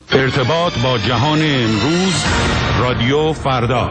ارتباط با جهان امروز، رادیو فردا.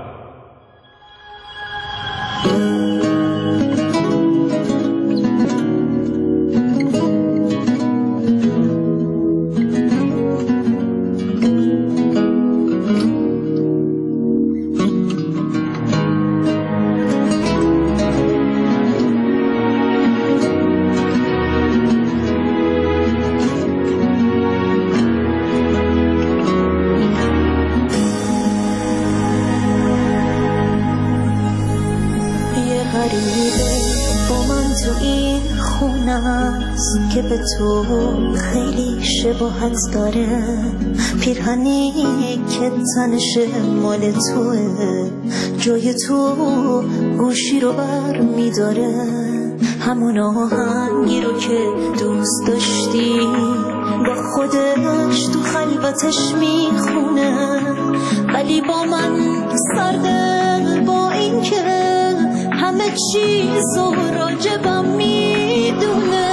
که به تو خیلی شباهت داره، پیرهنی که تنش مال توه، جای تو گوشی رو بر میداره، همون آهنگی رو که دوست داشتی با خودش تو خلوتش میخونه، ولی با من سرده، با این که همه چیز رو راجبم میدونه.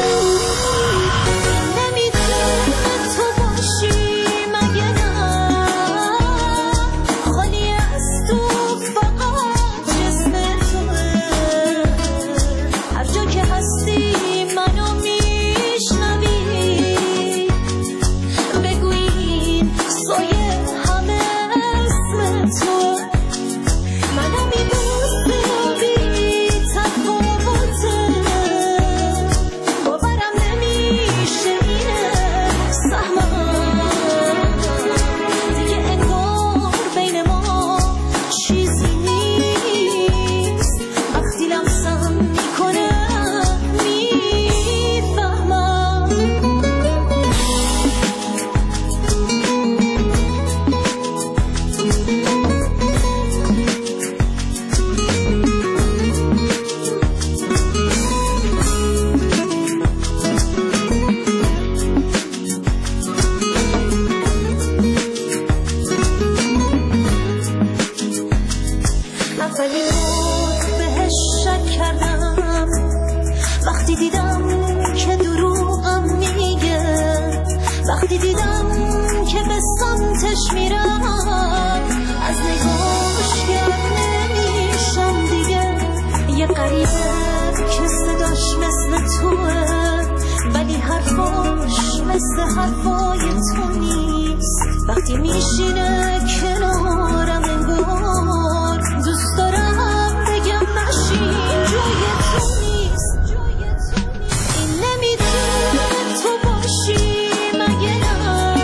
وقتی میشینه کنارم انگار دوست دارم بگم نشین، جای تو نیست، این نمیتونه تو باشی مگه نه،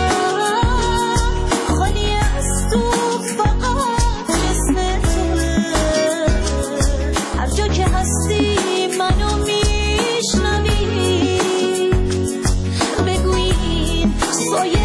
خالی از تو فقط اسم توه، هر جا که هستی منو میشنوی، بگو این سایه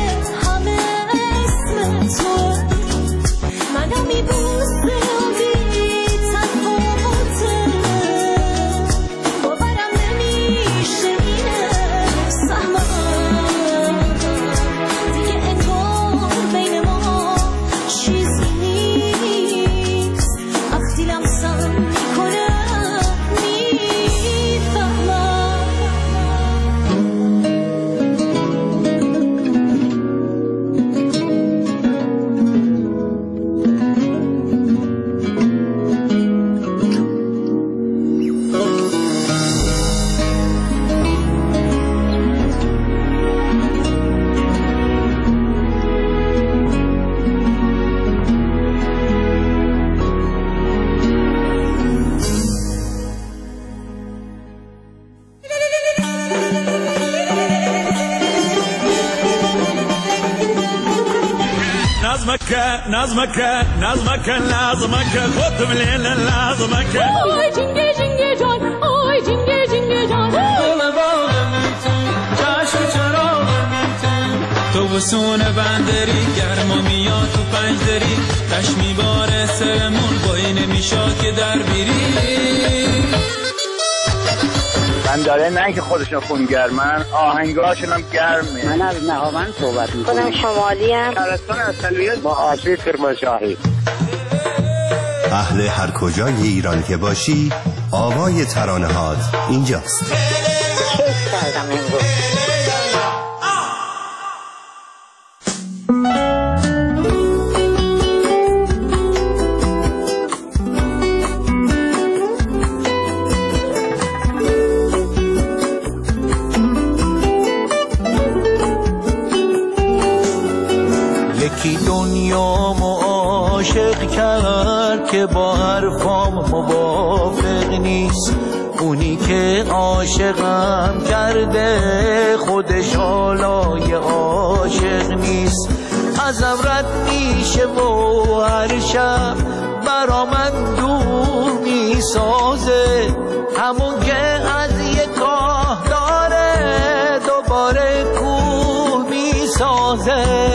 نظمك لازمك خد بليل لازمك آی جنگه جنگه جان، آی جنگه جنگه جان، دل باغم تو چشم چراغم تو بسون بندری گرما میاد تو پنجدری، تش میباره سرمون بایی نمیشاد که در بیری. من داره نه که خودشون خونگرمن، آهنگاشون هم گرمه. من از نهاوند صحبت میکنم. خودم شمالی ام. شهرستان اصلیت با آشوی کرمانشاهی. اهل هر کجای ایران که باشی، آوای ترانه هات اینجاست. کیف کردم امروز. یکی دنیامو عاشق کرد که با حرفام موافق نیست. اونی که عاشقم کرده خودش حالای عاشق نیست. ازم رد میشه و هر شب برا من دور میسازه. همون که از یک کاه داره دوباره کور میسازه.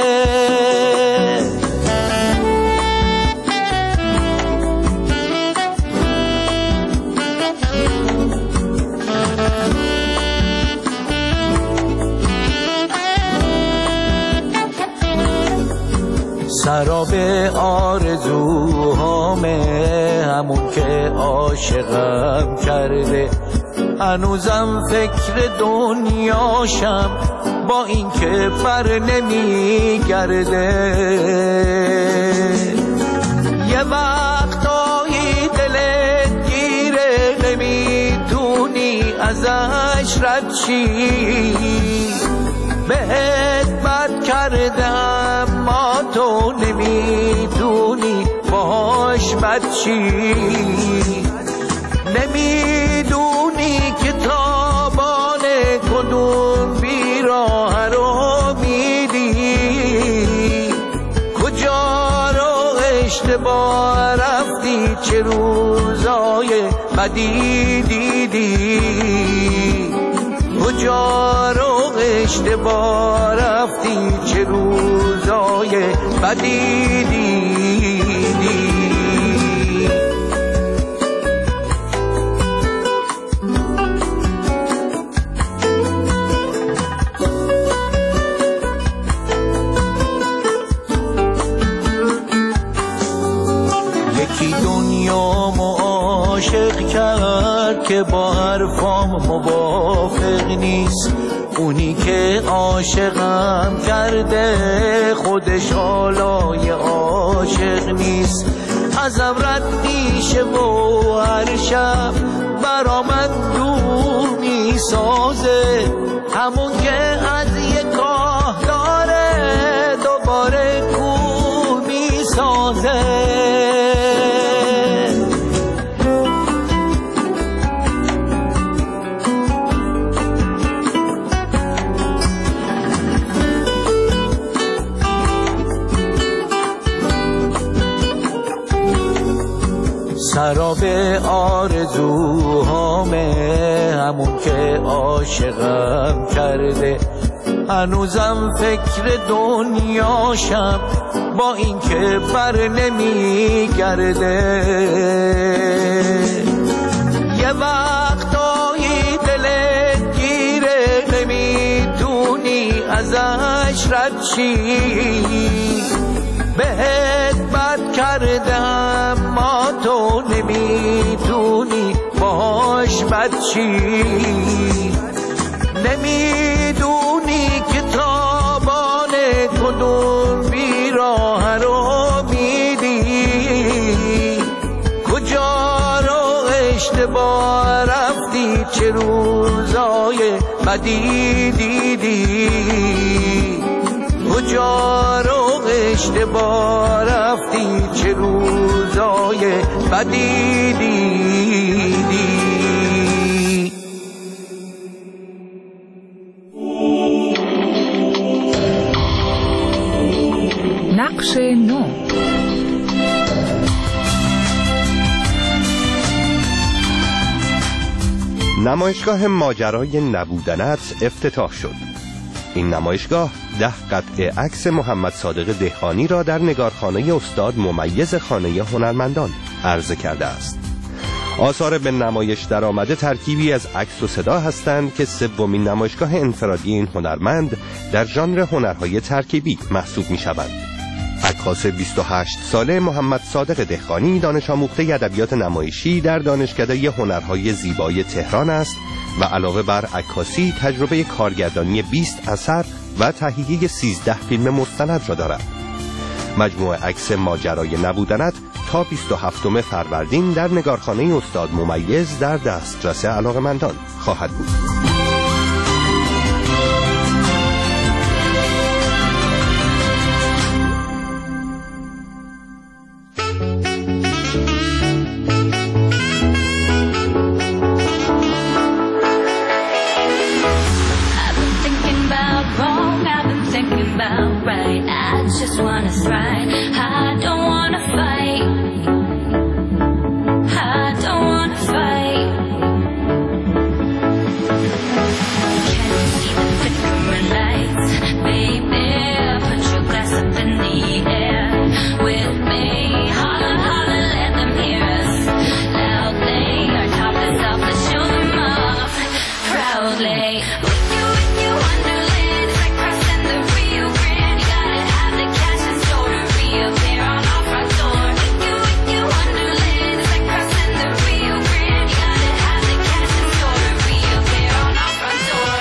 سراب آرزوهامه همون که عاشقم کرده. هنوزم فکر دنیاشم با این که بر نمیگرده. یه وقتایی دلت گیره نمیتونی ازش رد شی. بهت بد کرده اما تو نمیدونی باهاش بد چی. نمیدونی که تابان کدوم بیراه رو میدی. کجا رو اشتباه رفتی چه روزای بدی دیدی. کجا رو اشتباه رفتی چه روزای بدی دیدی. یکی دنیامو عاشق کرد که با حرفام موافق نیست. اونی که عاشقم کرده خودش حالای عاشق نیست. ازم رد میشه و هر شب برا من دور میسازه. همون که از یک کاه داره دوباره کور میسازه. سراب آرزوهامه همون که عاشقم کرده. هنوزم فکر دنیاشم با این که بر نمیگرده. یه وقتایی دلت گیره نمیتونی ازش رد شی. بهت بد کرده اما تو نمیدونی باهاش بد چی. نمیدونی که تابان کدوم بیراه رو میدی. کجا رو اشتباه رفتی چه روزای بدی دیدی. کجا رو اشتباه رفتی چه روزای بدی دیدی. نقش نو. نمایشگاه ماجرای نبودنت افتتاح شد. این نمایشگاه 10 قطعه عکس محمد صادق دهقانی را در نگارخانه استاد ممیز خانه هنرمندان عرضه کرده است. آثار به نمایش درآمده ترکیبی از عکس و صدا هستند که سومین نمایشگاه انفرادی این هنرمند در ژانر هنرهای ترکیبی محسوب می‌شوند. عکاس 28 ساله محمد صادق دهقانی دانش آموخته ادبیات نمایشی در دانشکده هنرهای زیبای تهران است و علاوه بر عکاسی تجربه کارگردانی 20 اثر و تهیه 13 فیلم مستند را دارد. مجموعه عکس ماجرای نبودنت تا 27 فروردین در نگارخانه استاد ممیز در دسترس علاقه‌مندان خواهد بود. thinking about right. I just wanna thrive. I don't wanna fight. I don't wanna fight. Can you see the flickering lights? Baby, put your glass up in the air with me. Holler, holler, let them hear us loudly. Our top is off, let's show them off proudly. With you, Wonderland, it's like crossing the Rio Grande. You gotta have the cash and store to reappear on our front door. With you, Wonderland, it's like crossing the Rio Grande. You gotta have the cash and store to reappear on our front door.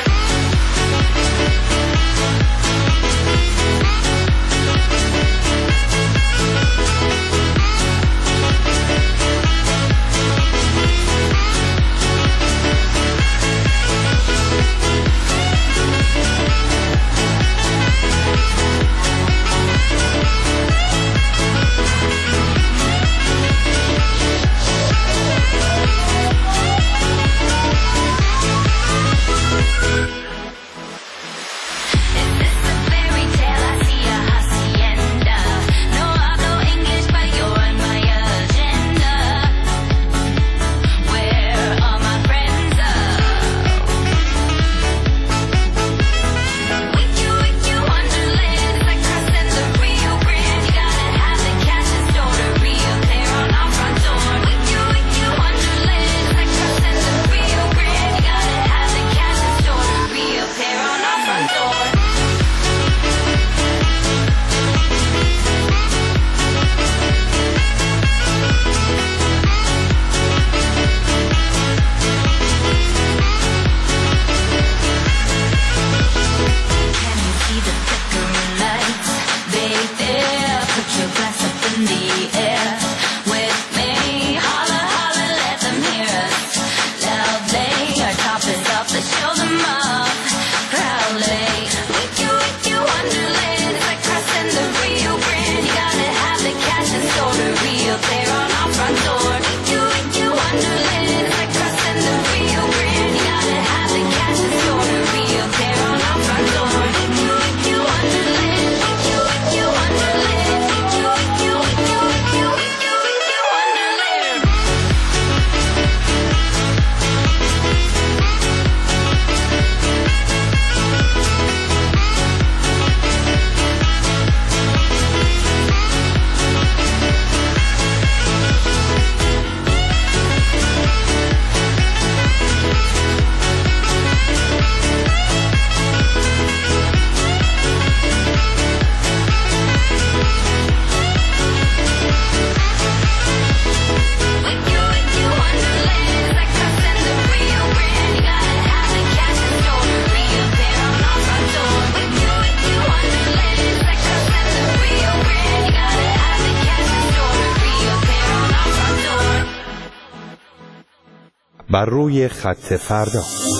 بر روی خط فردا.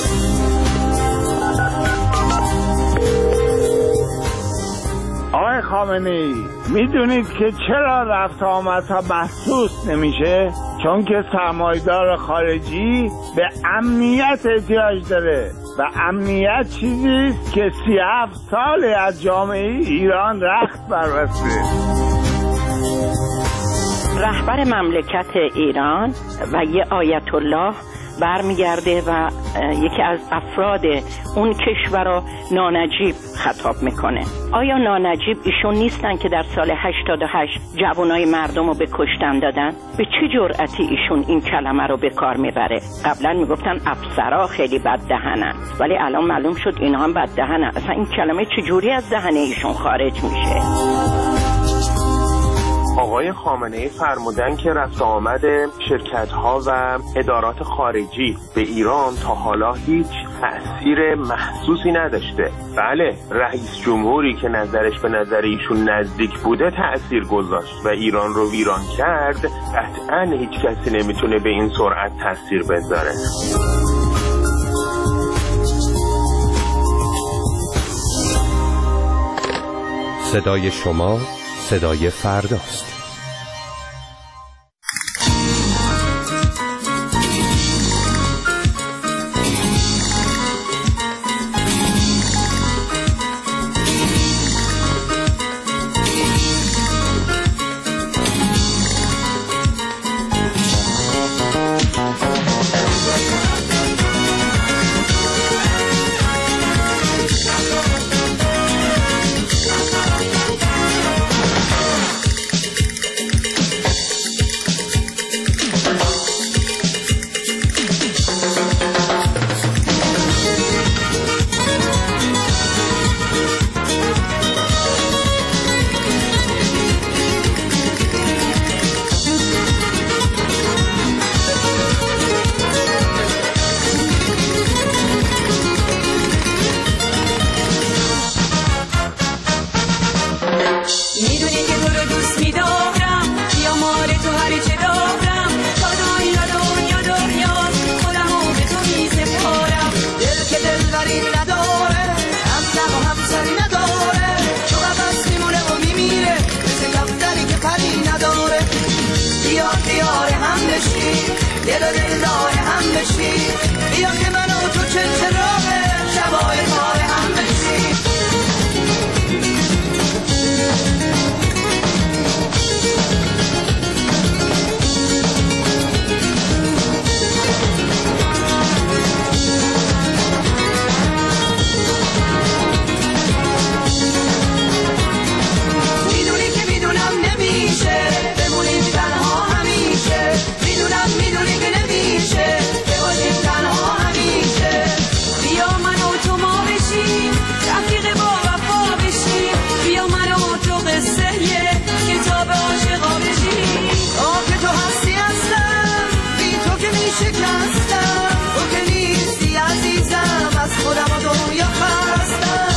آقای خامنه‌ای، میدونید که چرا رفت آمدها محسوس نمیشه؟ چون که سرمایه‌دار خارجی به امنیت احتیاج داره و امنیت چیزیست که 37 سال از جامعه ایران رخت بربسته. رهبر مملکت ایران و یه آیت الله برمیگرده و یکی از افراد اون کشور رو نانجیب خطاب میکنه. آیا نانجیب ایشون نیستن که در سال 88 جوانای مردم رو به کشتن دادن؟ به چه جرأتی ایشون این کلمه رو به کار میبره؟ قبلا میگفتن افسرها خیلی بد دهنن، ولی الان معلوم شد اینا هم بد دهنن. اصلا این کلمه چجوری از دهن ایشون خارج میشه؟ آقای خامنه‌ای فرمودن که رفت آمد شرکت‌ها و ادارات خارجی به ایران تا حالا هیچ تأثیر محسوسی نداشته. بله، رئیس جمهوری که نظرش به نظر ایشون نزدیک بوده تأثیر گذاشت و ایران رو ویران کرد. قطعاً هیچ کسی نمیتونه به این سرعت تأثیر بذاره. صدای شما صدای فرداست. دل و دل راه هم بشی بیا که من و تو چه چراغ شبای کار هم بشی میدونی که میدونم نمیشه بمونیم تنها همیشه میدونی که نمیشه بمونیم تنها همیشه بیا من و تو ما بشیم رفیق با وفا بشیم بیا من و تو قصه کتاب عاشقا بشیم که تو هستی هستم بی تو که میشکستم تو که نیستی عزیزم از خودم و دنیا خستم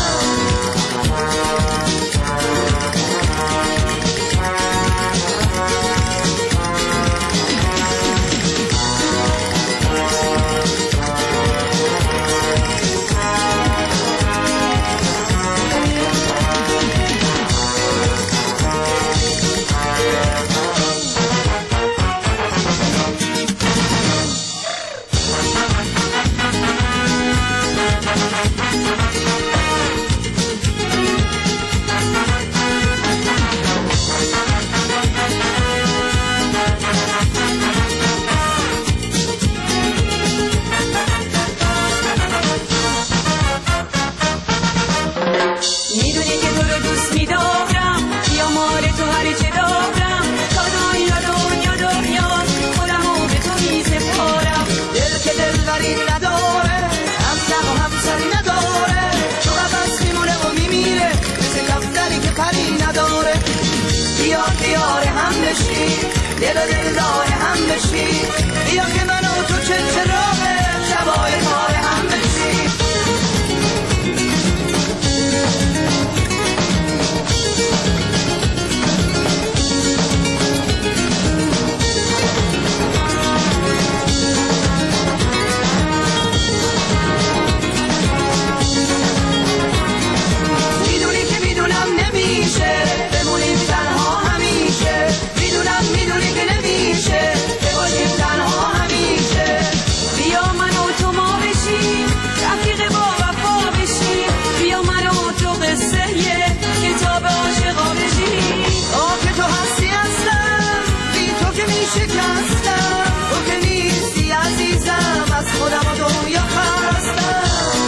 دل و دل راه هم بشی بیا که من و تو چه چراغ شبای کار هم بشی میدونی که میدونم نمیشه بمونیم تنها همیشه میدونی که نمیشه بمونیم تنها همیشه بیا من و تو ما بشیم رفیق با وفا بشیم بیا من و تو قصه کتاب عاشقا بشیم که تو هستی هستم بی تو که میشکستم تو که نیستی عزیزم از خودم و دنیا خستم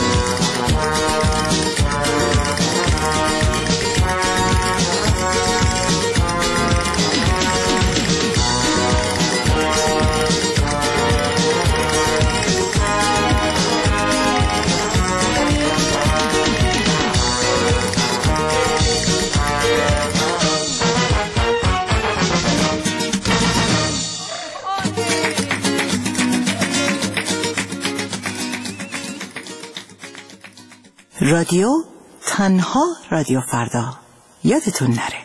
رادیو تنها رادیو فردا یادتون نره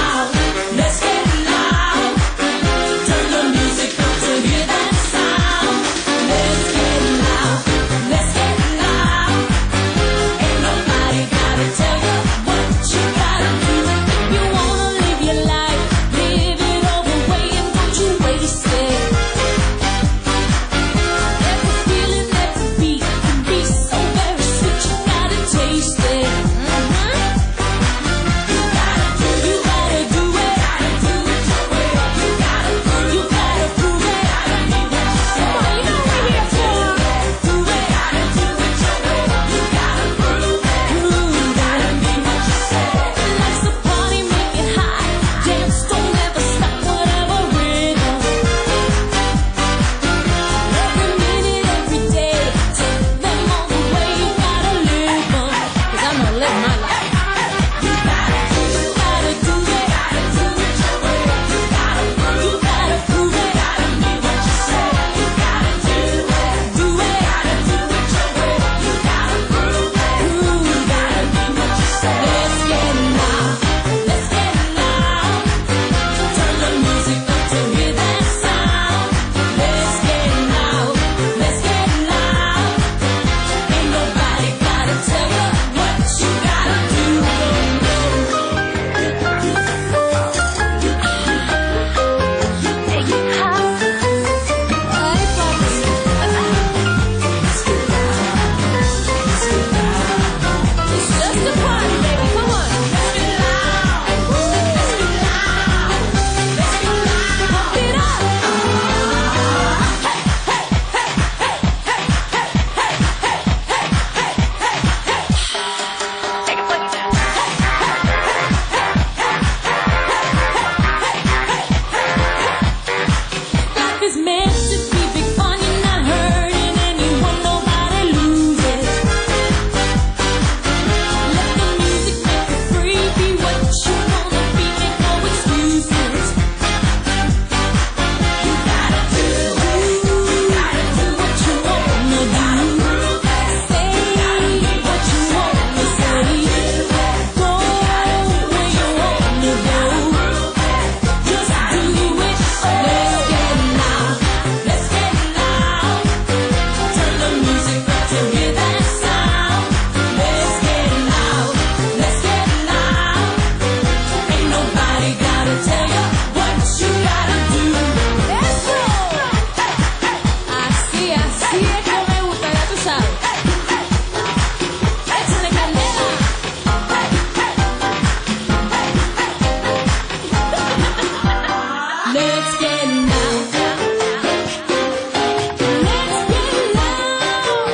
Sound is meant to be big fun. You're not hurting anyone, nobody loses. Let the music make it free. Be what you wanna be, make no excuses. You gotta do what you wanna do. Say what you wanna say. Go where you wanna go. Just do it. Let's get loud. Let's get loud. Turn the music up to hear that sound. Let's get loud. Let's get loud. Ain't nobody gotta tell you what you gotta do. Eso. Así es que me gusta, ya tú sabes. Échale candela. Let's get loud. Let's get loud.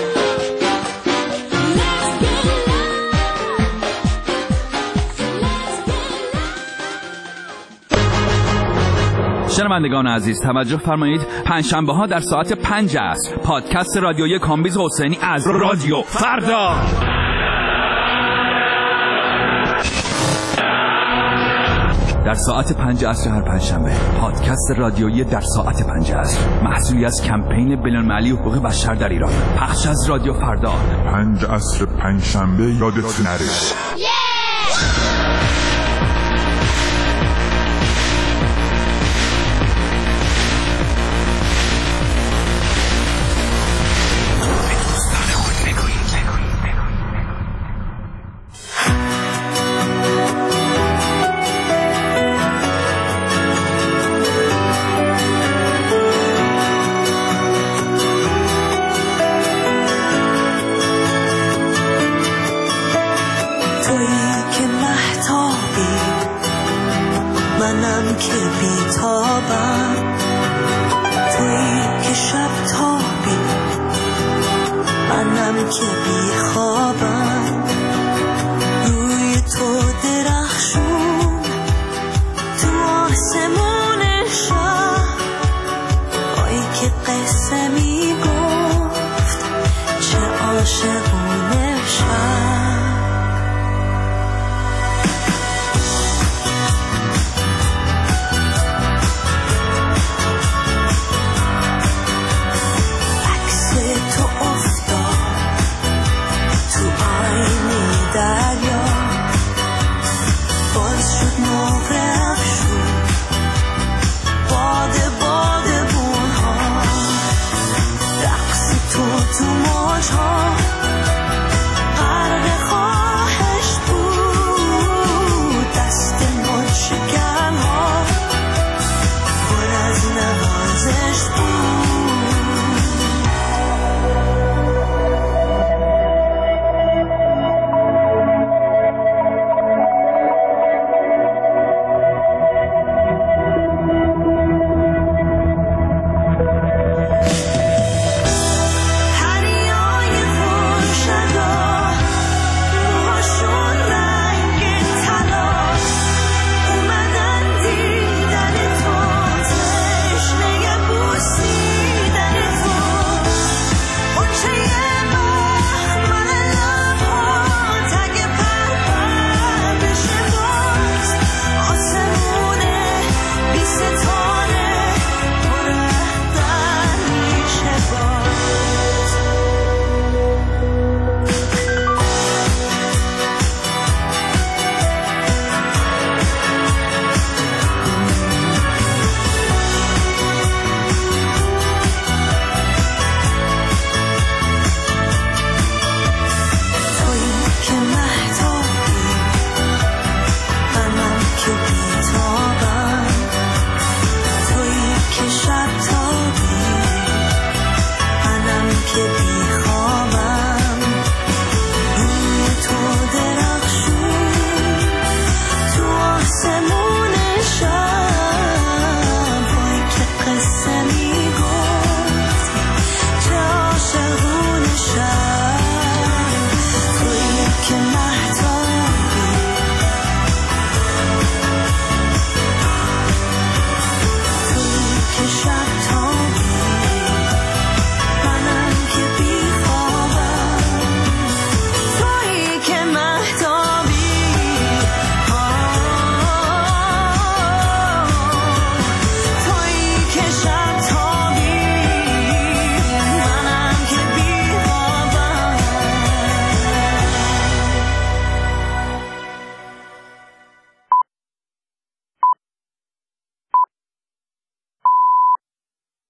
Let's get loud. شنوندگان عزیز توجه فرمایید. پنجشنبه ها در ساعت 5 عصر پادکست رادیویی کامبیز حسینی از رادیو فردا. در ساعت 5 عصر هر پنجشنبه پادکست رادیویی در ساعت 5 عصر محصولی از کمپین بین‌المللی حقوق بشر در ایران، پخش از رادیو فردا. 5 عصر پنجشنبه یادت نره. تویی که مهتابی، منم که بیتابم. تویی که شب تابی، منم که بیخوابم. روی تو درخشون تو آسمون شب، آی که قصه میگفت چه عاشقون.